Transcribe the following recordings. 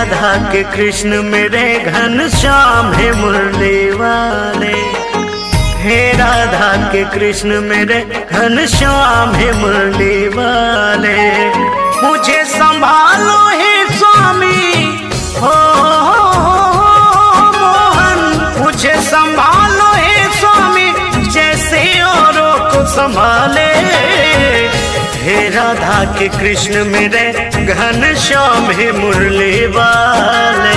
राधा के कृष्ण मेरे घन श्याम है मुरली वाले। हे राधा के कृष्ण मेरे घन श्याम है मुरली वाले। मुझे संभालो हे स्वामी हो मोहन, मुझे संभालो हे स्वामी जैसे औरों को संभाले। हे राधा के कृष्ण मेरे घन श्याम है मुरली वाले।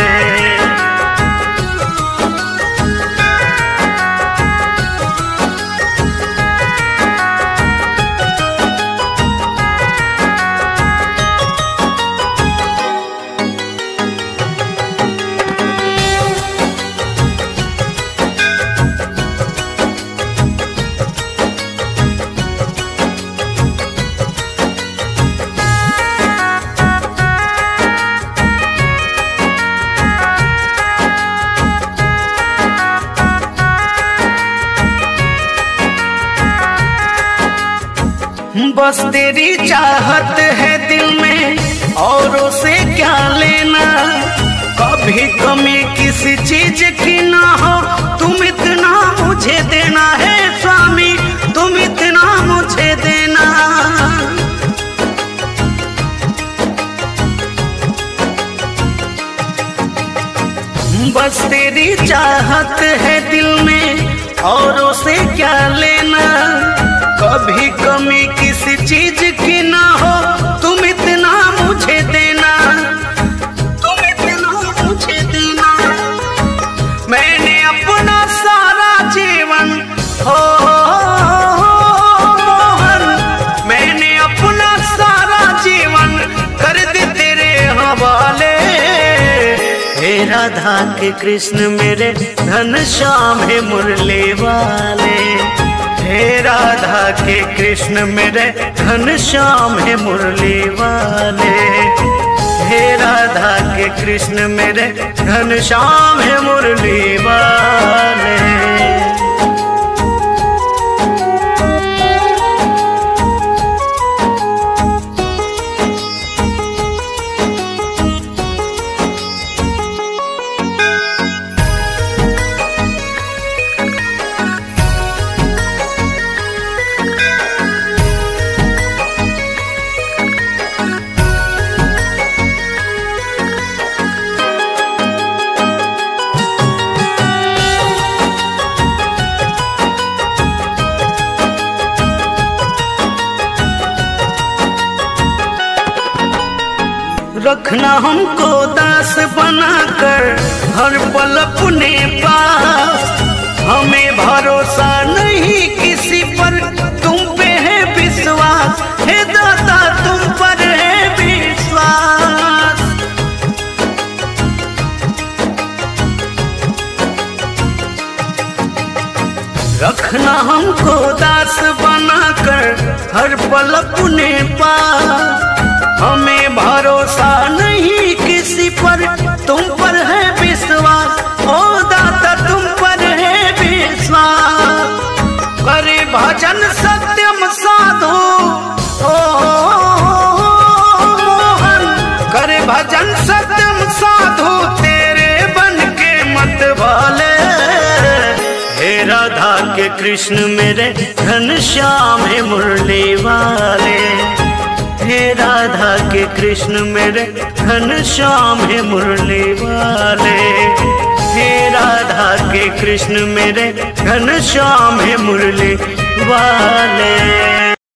बस तेरी चाहत है दिल में औरों से क्या लेना। कभी कमी किसी चीज की ना हो, तुम इतना मुझे देना है स्वामी, तुम इतना मुझे देना। बस तेरी चाहत है दिल में औरों से क्या लेना। कभी कमी किसी चीज की ना हो, तुम इतना मुझे देना, तुम इतना मुझे देना। मैंने अपना सारा जीवन हो मोहन, मैंने अपना सारा जीवन कर दे तेरे हवाले। हे राधा के कृष्ण मेरे घन श्याम है मुरली वाले। हे राधा के कृष्ण मेरे घन श्याम है मुरली वाले। हे राधा के कृष्ण मेरे घन श्याम है मुरली वाले। रखना हमको दास बनाकर हर पल अपने पास। हमें भरोसा नहीं किसी पर, तुम पे है विश्वास। हे दाता तुम पर है विश्वास। रखना हमको दास बनाकर हर पल अपने पास। हमें भरोसा नहीं किसी पर, तुम पर है विश्वास। ओ दाता तुम पर है विश्वास। करे भजन सत्यम साधु ओ मोहन, करे भजन सत्यम साधु तेरे बन के मत वाले। हे राधा के कृष्ण मेरे घन श्याम है मुरली वाले। हे राधा के कृष्ण मेरे घन श्याम है मुरली वाले। हे राधा के कृष्ण मेरे घन श्याम है मुरली वाले।